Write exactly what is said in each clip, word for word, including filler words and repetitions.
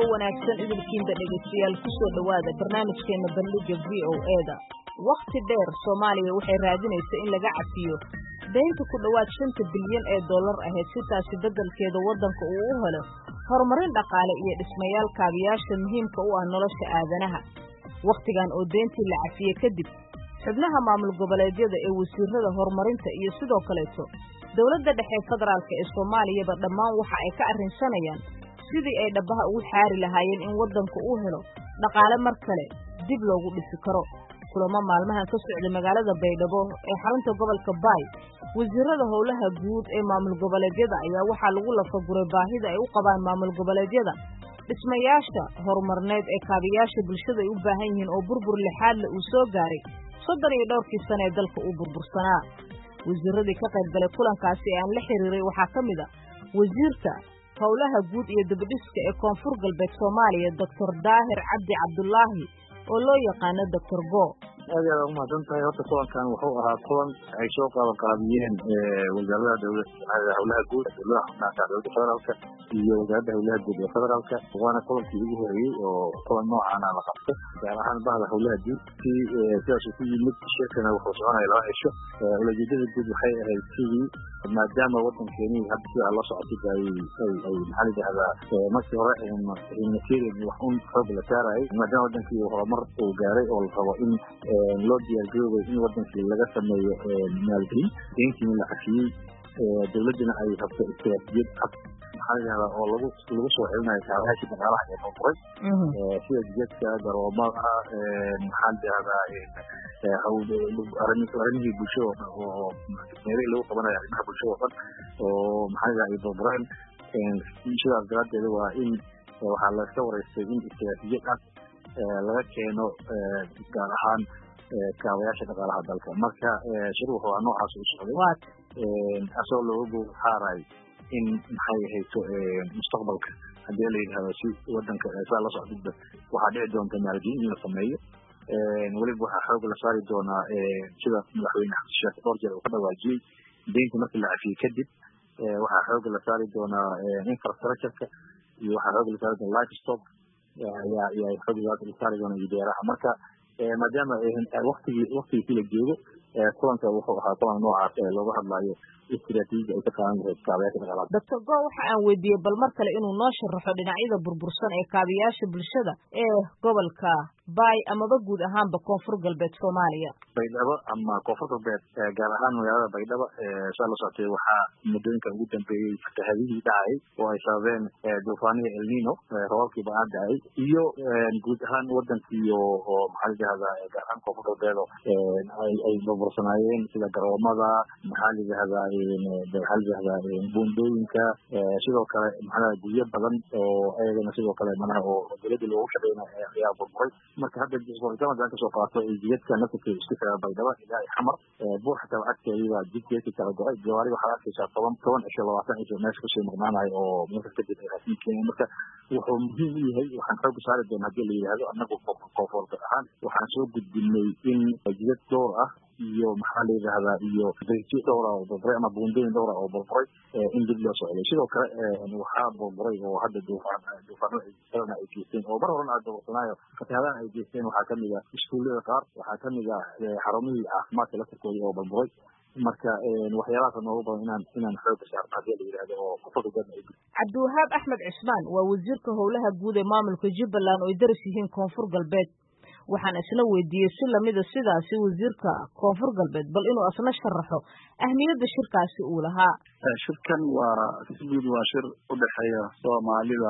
wanaagsan idinkiinba dhegeystayaal ku soo dhawaada barnaamijkeena bandhiga V O A-da. Waqti dheer Soomaaliya waxay raadinaysaa in laga cafiyo deynta ku dhawaad shanta bilyan ee dollar ahayd si taasi beddelkeeda waddanka uu u helo horumarin dhaqaale iyo dhismayaal kaabiyaasha muhiimka u ah nolosha aadanaha. Waqtigan oo deyntii la cafiyey kadib, xubnaha maamul goboleedyada ee wasiirada horumarinta iyo sidoo kaleeto dowladda dhexe federaalka ee Soomaaliyaba dhammaan waxa ay ka arrinsanayaan sidii ay dhabaha ugu xaari lahaayeen in waddanku uu helo dhaqaale mar kale dib loogu dhisi karo. kulamo maalmahan ka socday magaalada Baydhabo ee xarunta gobolka Bay, wasiirada howlaha guud ee maamul goboleedyada ayaa waxaa lagu lafaguray baahida ay u qabaan maamul goboleedyada dhismayaasha horumarneed ee kaabiyaasha bulshada ay u baahan yihiin oo burbur lixaad leh uu soo gaaray soddon iyo dhowrkii sano ee dalka uu burbursanaa. wasiiradii ka qayb galay kulankaasi ee aan la xiriiray waxaa ka mid a wasiirka howlaha guud iyo dibadhiska ee koonfur galbeed Soomaaliya Doctor Daahir Cabdi Cabdullaahi oo loo yaqaano Doctor Go. aad aad u mahadsantahay. horta kulankan wuxuu ahaa kulan ay soo qaban qaabiyeen wasaaradda dowladda howlaha guud dowladda dowladda federaalka iyo wasaaradda howlaha guud ee federaalka, waana kulankii ugu horeeyey oo kulan noocan la qabto gaar ahaan bahda howlaha guud. sidaas ku yimid shirkana wuxuu soconaya laba cisho. ujeedada guud waxay ahayd sidii maadaama waddankeeni hadda sida la socotay ay ay maxaa la yidhahdaa markii hore nasiirin wax un xoog la saarayay, maadaama waddankii horumar uu gaaray oo la rabo in loo diyaargaroobay in waddankii laga sameeyo maalgelin deyntii la cafiyey, dowladdana ay rabto istiraatiijiyad cad maxaa la yidhahdaa oo lagu lagu soo celinayo kaabayaasha dhaqaalaha ee burburay sida jidadka, garoomada, maxaa la yidhahdaa arrimihii bulshada oo meelihii lagu qabanayo arrimaha bulshada oo dhan oo maxaa la yidhahdaa ay burbureen. sidaas daraaddeeda waa in waxaa laska wareystay in istiraatiijiyad cad laga keeno gaar ahaan kaabayaasha dhaqaalaha dalka. marka shir wuxuu ahaa noocaas u socday asoo looga go'aaray in maxay hayso mustaqbalka haddii la yidhahdo si waddanka saa la socdidba waxaa dhici doonta maalgelin in la sameeyo. weliba waxaa xoog la saari doonaa sida madaxweyne xasan sheekh dhowr jeer uu ka dhawaajiyey deynta markii la cafiyey kadib waxaa xoog la saari doonaa infrastructureka iyo waxaa xoog la saari doonaa livestock ayaa ayaa xoog la saari doonaa iyo beeraha. marka maadaama waqtigii waqtigii la joogo kulanka wuxuu ahaa kulan noocaas ee looga hadlayo istiraatiijiyada ay ka qaadan lahayd kaabayaasha dhaqaalaha. Doctor Go waxa aan weydiiyey bal mar kale inuu noo sharaxo dhinacyada burbursan ee kaabiyaasha bulshada ee gobolka Bay amaba guud ahaanba koonfur galbeed Soomaaliya. Baydhabo ama koonfur galbeed gaar ahaan magaalada Baydhabo saa la socotay waxaa muddooyinka ugu dambeeyey fatahaadihii dhacay oo ay sababeen duufaanihii El Nino, roobabkii ba'aad dhacay iyo guud ahaan waddankii oo maxaa la yidhahdaa gaar ahaan koonfur galbeed ay ay burbursanaayeen sida garoomada, maxaa la yidhahdaa maxaa la yidhahdaa buundooyinka, sidoo kale maxaa guryo badan oo ayagana sidoo kale manaha oo dowladda loogu shaqeynayo ayaa burburay. marka hadda isboortiga ka soo qaato jidadka nafta isku xira Baydhabo ilaa Xamar buur xataa agteeda jidkeeda kala go'ay gawaari waxaa arkaysaa toban toban isha labaatan isha meesha ku soo maqnaanayo oo meesha ka dib ay raashin. marka wuxuu muhiim u yahay waxaan xoog saari doonaa haddii la yidhaahdo annagu koonfurta ahaan waxaan soo gudbinay in jidad door ah iyo maxaa la yidhahdaa iyo beyti dhowr ah oo burburay ama buundooyin dhowr ah oo burburay in dib loo socday. sidoo kale waxaa burburay oo hadda duufaan duufaano ay kalena ay geysteen oo mar horena aad burbursanaayo fatahaadahan ay geysteen waxaa kamid ah iskuullada qaar, waxaa kamid ah xarumihii caafimaadka laftirkooda oo burburay. marka waxyaalahaas noogu badan inaan inaan xoog saarno haddii la yidhaahdo oo kufada gaadna ay gudbo. Cabdiwahaab Axmed Cismaan waa wasiirka howlaha guud ee maamulka Jubbaland oo ay daris yihiin koonfur galbeed. waxaan isla weydiiyey si lamida sidaasi wasiirka koonfur galbeed bal inuu asna sharaxo ahmiyadda shirkaasi uu lahaa. shirkan waa si guud waa shir u dhexeeya Soomaalida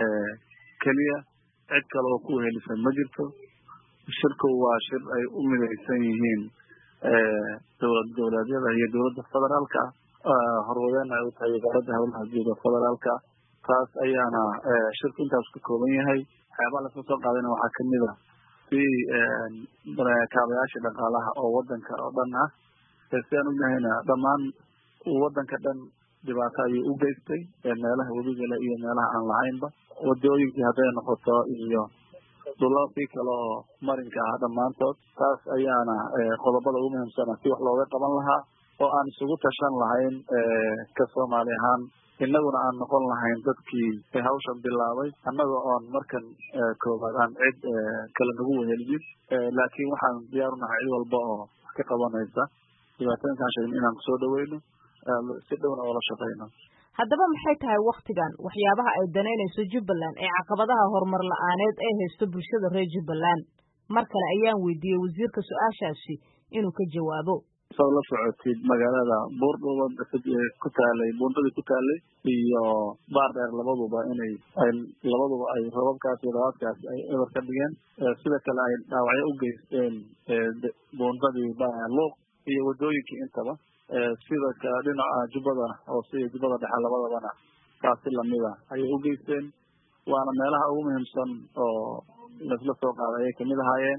kaliya, cid kale oo ku helisan ma jirto. shirku waa shir ay u midaysan yihiin dowlad goboleedyada iyo dowladda federaalka, horwadeen ay u tahay wasaaradda howlaha guud ee federaalka. taas ayaana shirku intaas ka kooban yahay. waxyaabaha lasoo soo qaadayna waxaa kamid ah si kaabayaasha dhaqaalaha oo waddanka oo dhan ah. sidaan ognahayna dhammaan waddanka dhan dhibaato ayuu u geystay meelaha webigale iyo meelaha aan lahaynba. wadooyinkii hadday noqoto iyo dulalkii kale oo marinka ah dhammaantood. taas ayaana qodobada ugu muhiimsana si wax looga qaban lahaa oo aan isugu tashan lahayn ka Soomaali ahaan innaguna aan noqon lahayn dadkii hawshan bilaabay annaga oon markan koobaad aan cid kala nagu wehelin laakiin waxaan diyaar u nahay cid walba oo ka qabanaysa dhibaatooyinkan sheegin inaan kusoo dhaweyno si dhowna oo la shaqeyno haddaba maxay tahay waktigan waxyaabaha ay danaynayso Jubbaland ee caqabadaha horumar la'aaneed ee haysto bulshada reer Jubbaland mar kale ayaan weydiiyey wasiirka su'aashaasi inuu ka jawaabo soo la socotid magaalada Boordhowa ku taalay buundadii ku taalay iyo Baardheer labaduba inay ay labaduba ay robabkaas iyo daadkaas ay eber ka dhigeen sida kale ay dhaawacyo u geysteen buundadii Luuq iyo wadooyinkii intaba sida ka dhinaca Jubbada oo sida Jubbada dhexe labadabana taasi lamida ayay u geysteen waana meelaha ugu muhiimsan oo la soo qaaday ay kamid ahaayeen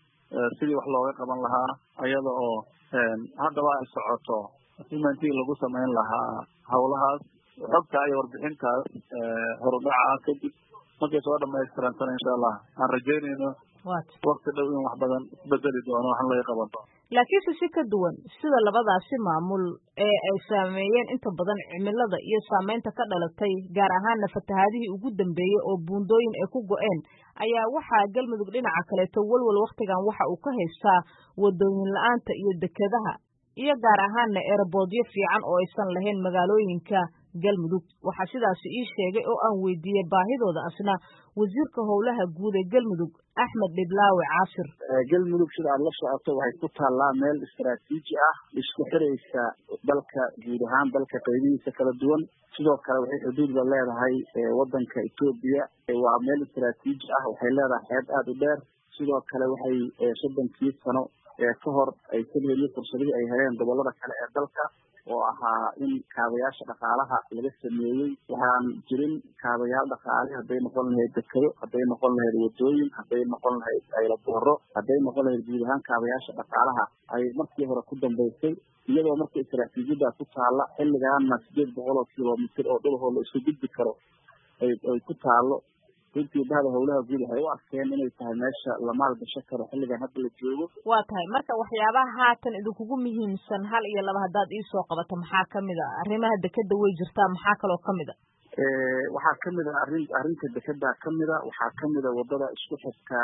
sidii wax looga qaban lahaa ayada oo haddaba ay socoto simantii lagu samayn lahaa hawlahaas xogta iyo warbixintaas horudhaca kadib markay soo dhamaystiransan insha Allah aan rajeynayno waqti dhow in wax badan bedeli doono waxaan laga qaban doono laakiin si ka duwan sida labadaasi maamul ee ay saameeyeen inta badan cimilada iyo saameynta ka dhalatay gaar ahaan fatahaadihii ugu dambeeyay oo buundooyin ay ku go'een ayaa waxaa Galmudug dhinaca kaleeto walwal waqtigan waxa uu ka haystaa wadooyin la'aanta iyo dekedaha iyo gaar ahaan airportyo fiican oo aysan lahayn magaalooyinka Galmudug waxa sidaas ii sheegay oo aan weydiiyay baahidooda asna wasiirka howlaha guud ee Galmudug Axmed Dhiblaawe Caasir Galmudug sida aad la socoto waxay ku taallaa meel istiraatiiji ah isku xiraysa dalka guud ahaan dalka qaybihiisa kala duwan sidoo kale waxay xuduud la leedahay wadanka Itoobiya waa meel istiraatiiji ah waxay leedahay xeeb aad u dheer sidoo kale waxay soddonkii sano ee ka hor ay sameeyeen fursadii ay heleen gobolada kale ee dalka oo ahaa in kaabayaasha dhaqaalaha laga sameeyay waxaan jirin kaabayaal dhaqaale haday noqon lahayd dekado haday noqon lahayd wadooyin haday noqon lahayd aylabooro haday noqon lahayd guud ahaan kaabayaasha dhaqaalaha ay markii hore ku dambeysay iyadoo markii istiraatiijiyada ku taala xilligaana sideed boqol oo kiiloomitir oo dhul hoo la isku gudbi karo ay ay ku taalo intii bahda howlaha guud waxay u arkeen inay tahay meesha la maalgasho karo xilligan hadda la joogo waa tahay marka waxyaabaha haatan idinkugu muhiimsan hal iyo laba haddaad ii soo qabato maxaa kamid ah arrimaha dekada way jirtaa maxaa kaloo kamid ah ee waxaa kamid ah arrin arrinta dekada kamid ah waxaa kamid ah wadada isku xirta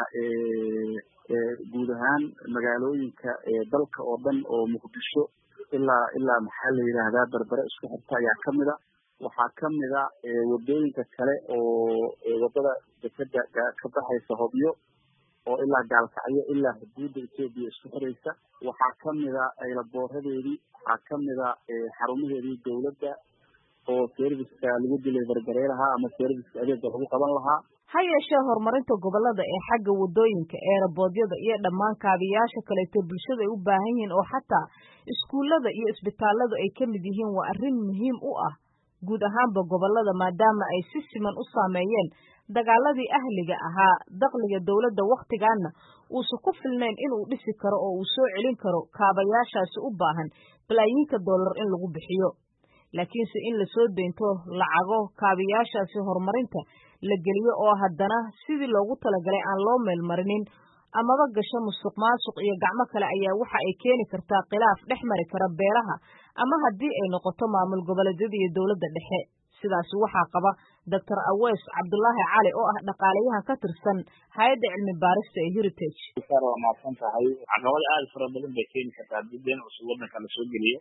ee ee guud ahaan magaalooyinka ee dalka oo dhan oo Muqdisho ilaa ilaa maxaa la yiraahdaa Berbera isku xirta ayaa kamid ah waxaa kamid ah wadooyinka kale oo wadada dekada ka baxaysa Hobyo oo ilaa Gaalkacyo ilaa xuduudda Itoobiya isku xiraysa waxaa kamid ah aylaboorhadeedii waxaa kamid ah xarumaheedii dawladda oo serviceka lagu deliver gareeraha ama serviceka adeegga lagu qaban lahaa ha yeeshee horumarinta gobolada ee xagga wadooyinka airportyada iyo dhammaan kaabiyaasha kaleeto bulshada ay u baahan yihiin oo xataa iskuulada iyo isbitaalada ay kamid yihiin waa arrin muhiim u ah guud ahaanba gobolada maadaama ay si siman u saameeyeen dagaaladii ahliga ahaa dakhliga dawladda waqtigaana uusan ku filnayn inuu dhisi karo oo uu soo celin karo kaabayaashaasi u baahan balaayiinka dollar in lagu bixiyo laakiinse in la soo deynto lacago kaabayaashaasi horumarinta la geliyo oo haddana sidii loogu talagalay aan loo meelmarinin amaba gasho musuq maasuq iyo gacmo kale ayaa waxa ay keeni kartaa khilaaf dhex mari kara beeraha ama haddii ay noqoto maamul goboleedyada iyo dawladda dhexe sidaas waxaa qaba Doctor Awees Cabdullaahi Cali oo ah dhaqaalayahan ka tirsan hay'adda cilmi baarista ee Heritage waa maadsan tahay caqabad aad fara badan bay keeni kartaa dibdeen cusub wadanka la soo geliyo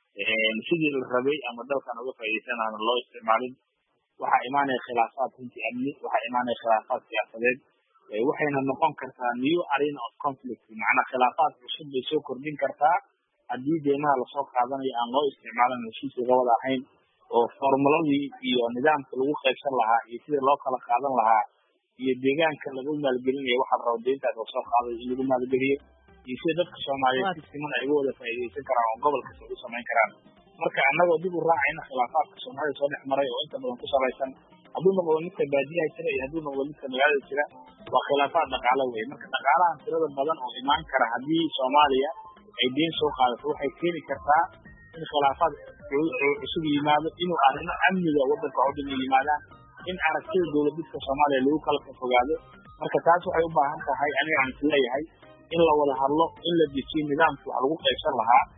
sidii la rabay ama dalkan uga faa'iideysanayna loo isticmaalin waxa imaanay khilaafaad runtii amni waxa imaanay khilaafaad siyaasadeed waxayna noqon kartaa new arena of conflict macna khilaafaad cusub bay soo kordhin kartaa haddii deymaha lasoo qaadanayo aan loo isticmaalin heshiis uga wada ahayn oo formuladii iyo nidaamka lagu qaybsan lahaa iyo sida loo kala qaadan lahaa iyo deegaanka lagu maalgelinayo waxa la rabo deyntaas oo soo qaaday in lagu maalgeliyo iyo sida dadka Soomaaliyeed si siman ay uga wada faa'iideysan karaan oo gobolka u samayn karaan marka annagoo dib u raacayna khilaafaadka Soomaaliya soo dhex maray oo inta badan ku salaysan hadduu noqdo midka baadiyaha jira iyo hadduu noqdo midka magaalada jira waa khilaafaad dhaqaale weeye marka dhaqaalahan tirada badan oo imaan kara haddii Soomaaliya ay deyn soo qaadato waxay keeni kartaa in khilaafaad cusub yimaado inuu arrimo amniga wadanka oo dhan yimaadaan in aragtida dawladda Soomaaliya lagu kala fogaado marka taas waxay u baahan tahay aniga aan isleeyahay in la wada hadlo in la dejiyo nidaamka wax lagu qaybsan lahaa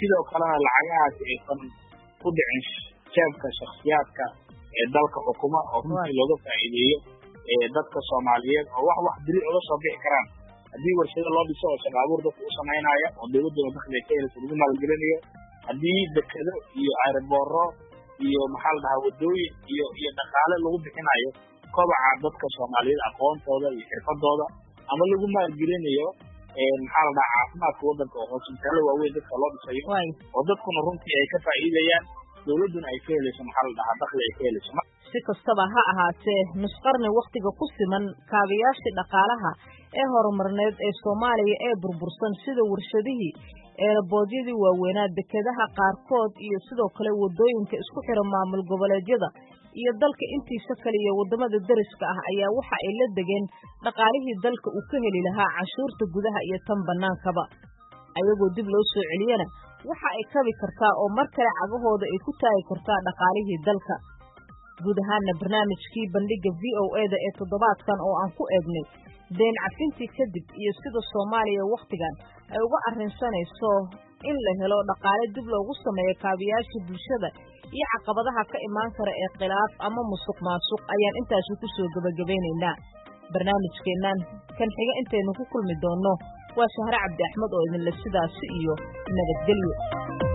sidoo kalena lacagahaasi aysan ku dhicin jeebka shakhsiyaadka ee dalka xukuma oo runtii looga faa'iideeyo dadka Soomaaliyeed oo wax wax diri uga soo bixi karaan haddii warshado loo dhiso oo shaqo abuur dadka u samaynaya oo dawladda dakhli ka helayso lagu maalgelinayo haddii dekado iyo aeroboorro iyo maxaa la dhahaa wadooyin iyo iyo dhaqaale lagu bixinayo kobaca dadka Soomaaliyeed aqoontooda iyo xirfadooda ama lagu maalgelinayo maxaa la dhahaa caafimaadka waddanka oo hospitaalo waaweyn dadka loo dhisayo oo dadkuna runtii ay ka faa'iidayaan dawladduna ay ka helayso maxaa la dhahaa dakhli ay ka helayso si kastaba ha ahaatee nusqarni wakhtiga ku siman kaabayaashii dhaqaalaha ee horumarneed ee Soomaaliya ee burbursan sida warshadihii eeraboodiyadii waaweynaa dekedaha qaarkood iyo sidoo kale wadooyinka isku xiran maamul goboleedyada iyo dalka intiisa kale iyo wadamada dariska ah ayaa waxa ay la degeen dhaqaalihii dalka uu ka heli lahaa canshuurta gudaha iyo tan banaankaba ayagoo dib loo soo celiyana waxa ay kabi kartaa oo mar kale cagahooda ay ku taagi kartaa dhaqaalihii dalka guud ahaana barnaamijkii bandhiga V O A da ee toddobaadkan oo aan ku eegnay deen cafintii kadib iyo sida Soomaaliya waqtigan ay uga arrinsanayso in la helo dhaqaale dib loogu sameeyo kaabayaashii bulshada iyo caqabadaha ka imaan kara ee khilaaf ama musuqmaasuq ayaan intaas ku soo gabagabeynaynaa barnaamijkeennan kan xiga intaynu ku kulmi doono waa Shahra Cabdi Axmed oo idin la sidaas iyo nabadgelyo.